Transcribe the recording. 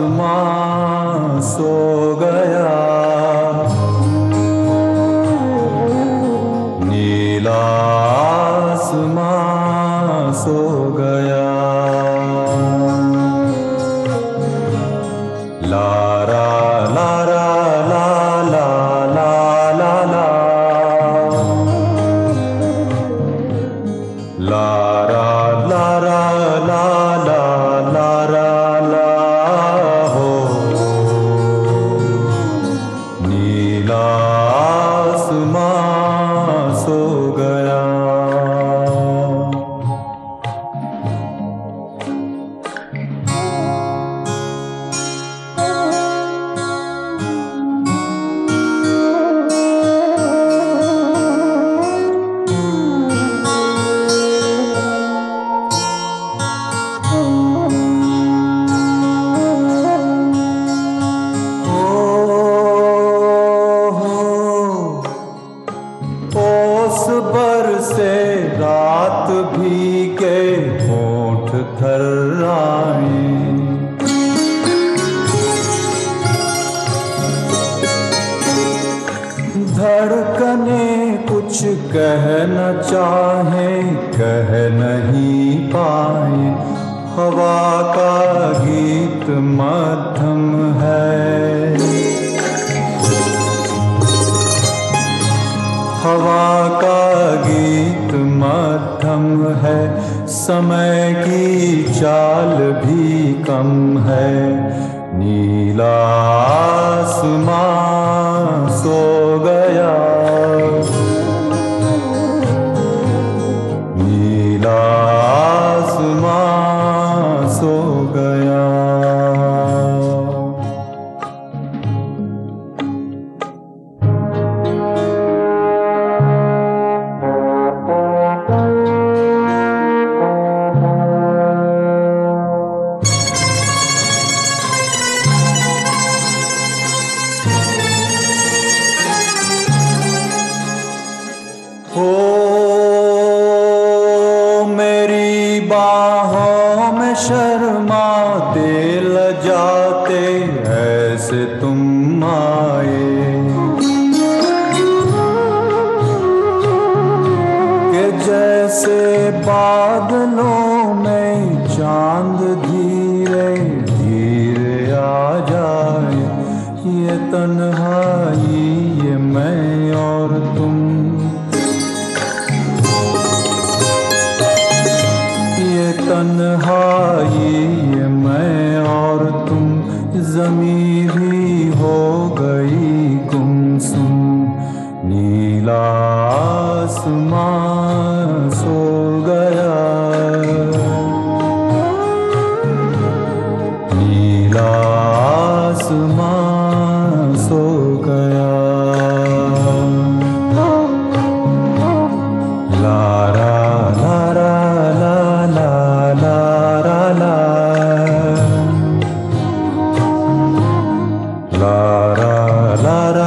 आसमां सो गया, नीला आसमां सो गया। लारा लारा ला ला ला ला ला, लारा लारा ला ला लारा ला हो, नीला आसमां सो गया। ओस बरसे रात भीगे होंठ थर्राए, धड़कने कुछ कह न चाहे कह नहीं पाए, हवा का गीत मध्यम है, हवा का गीत मध्यम है, समय की चाल भी कम है, नीला आसमां सो गया, नीला आसमां सो गया। हो मेरी बाहों में शर्माते लजाते ऐसे तुम आए, कि जैसे बादलों में चांद धीरे धीरे आ जाए, ये तन्हाई ये मैं और तुम, तन्हाई ये मैं और तुम, ज़मीं भी हो गई गुमसुम, नीला आसमां सो गया, नीला आसमां सो गया। लारा लारा ला ला लारा ला, लारा लारा